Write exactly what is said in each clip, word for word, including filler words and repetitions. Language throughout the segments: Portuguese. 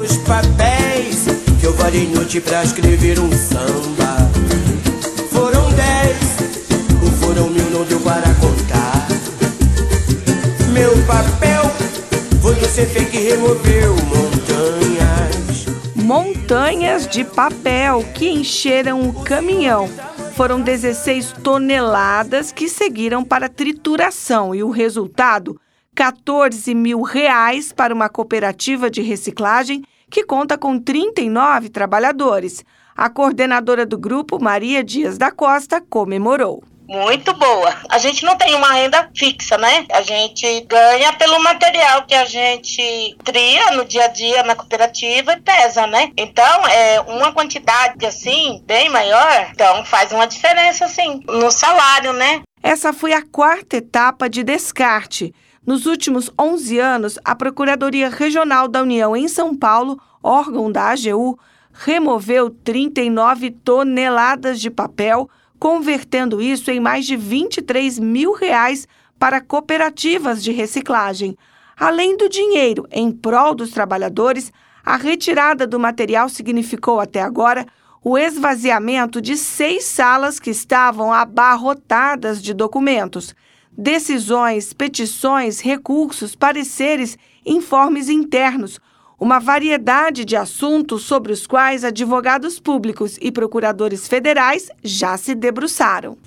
Os papéis que eu varei noite pra escrever um samba foram dez, ou foram mil, não deu para contar. Meu papel foi você fez que removeu montanhas. Montanhas de papel que encheram o caminhão. Foram dezesseis toneladas que seguiram para trituração e o resultado, quatorze mil reais para uma cooperativa de reciclagem que conta com trinta e nove trabalhadores. A coordenadora do grupo, Maria Dias da Costa, comemorou. Muito boa. A gente não tem uma renda fixa, né? A gente ganha pelo material que a gente tria no dia a dia na cooperativa e pesa, né? Então, é uma quantidade, assim, bem maior, então faz uma diferença, assim, no salário, né? Essa foi a quarta etapa de descarte. Nos últimos onze anos, a Procuradoria Regional da União em São Paulo, órgão da A G U, removeu trinta e nove toneladas de papel, convertendo isso em mais de vinte e três mil reais para cooperativas de reciclagem. Além do dinheiro em prol dos trabalhadores, a retirada do material significou até agora o esvaziamento de seis salas que estavam abarrotadas de documentos. Decisões, petições, recursos, pareceres, informes internos, uma variedade de assuntos sobre os quais advogados públicos e procuradores federais já se debruçaram.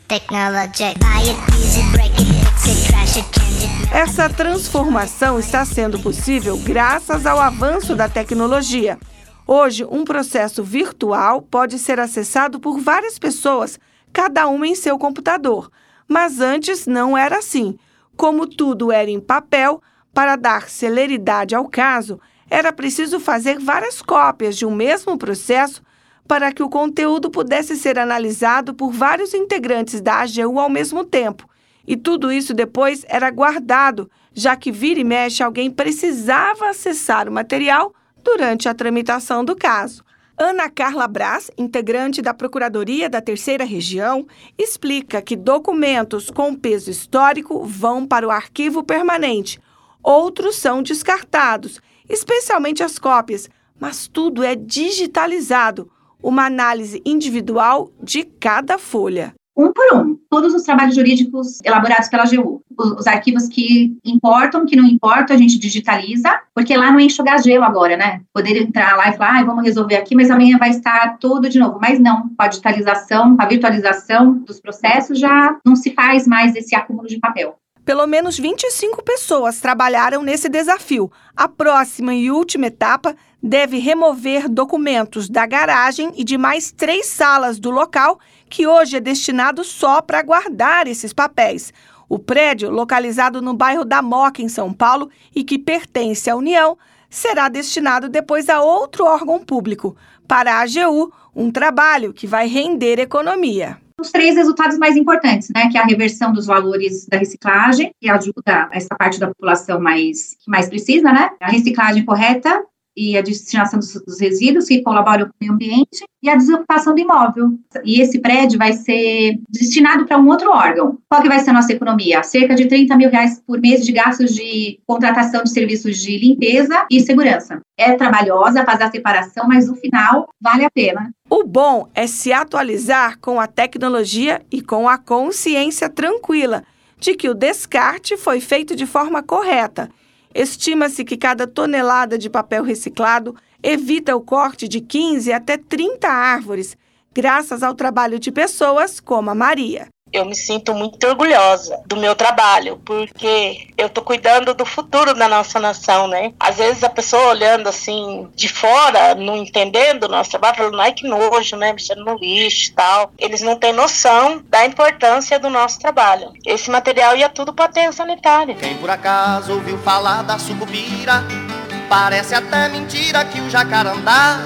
Essa transformação está sendo possível graças ao avanço da tecnologia. Hoje, um processo virtual pode ser acessado por várias pessoas, cada uma em seu computador. Mas antes não era assim. Como tudo era em papel, para dar celeridade ao caso, era preciso fazer várias cópias de um mesmo processo para que o conteúdo pudesse ser analisado por vários integrantes da A G U ao mesmo tempo. E tudo isso depois era guardado, já que vira e mexe alguém precisava acessar o material durante a tramitação do caso. Ana Carla Braz, integrante da Procuradoria da Terceira Região, explica que documentos com peso histórico vão para o arquivo permanente. Outros são descartados, especialmente as cópias, mas tudo é digitalizado, uma análise individual de cada folha. Um por um, todos os trabalhos jurídicos elaborados pela A G U. Os, os arquivos que importam, que não importam, a gente digitaliza, porque lá não enxugar gelo agora, né? Poder entrar lá e falar, ah, vamos resolver aqui, mas amanhã vai estar tudo de novo. Mas não, com a digitalização, com a virtualização dos processos, já não se faz mais esse acúmulo de papel. Pelo menos vinte e cinco pessoas trabalharam nesse desafio. A próxima e última etapa deve remover documentos da garagem e de mais três salas do local, que hoje é destinado só para guardar esses papéis. O prédio, localizado no bairro da Moca, em São Paulo, e que pertence à União, será destinado depois a outro órgão público. Para a A G U, um trabalho que vai render economia. Os três resultados mais importantes, né, que é a reversão dos valores da reciclagem, que ajuda essa parte da população mais, que mais precisa, né, a reciclagem correta e a destinação dos, dos resíduos que colaboram com o meio ambiente e a desocupação do imóvel. E esse prédio vai ser destinado para um outro órgão. Qual que vai ser a nossa economia? Cerca de trinta mil reais por mês de gastos de contratação de serviços de limpeza e segurança. É trabalhosa fazer a separação, mas no final vale a pena. O bom é se atualizar com a tecnologia e com a consciência tranquila de que o descarte foi feito de forma correta. Estima-se que cada tonelada de papel reciclado evita o corte de quinze até trinta árvores, graças ao trabalho de pessoas como a Maria. Eu me sinto muito orgulhosa do meu trabalho, porque eu tô cuidando do futuro da nossa nação, né? Às vezes a pessoa olhando assim de fora, não entendendo o nosso trabalho, falando, ai que nojo, né? Mexendo no lixo e tal. Eles não têm noção da importância do nosso trabalho. Esse material ia tudo para aterro sanitário. Quem por acaso ouviu falar da sucupira, parece até mentira que o jacarandá,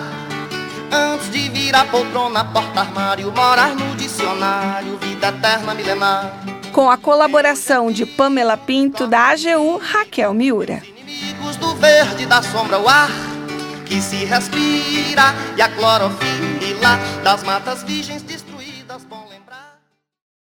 antes de vir a poltrona, porta-armário, morar no dicionário, vida eterna milenar. Com a colaboração de Pamela Pinto, da A G U, Raquel Miura. Inimigos do verde, da sombra, o ar que se respira, e a clorofila das matas virgens de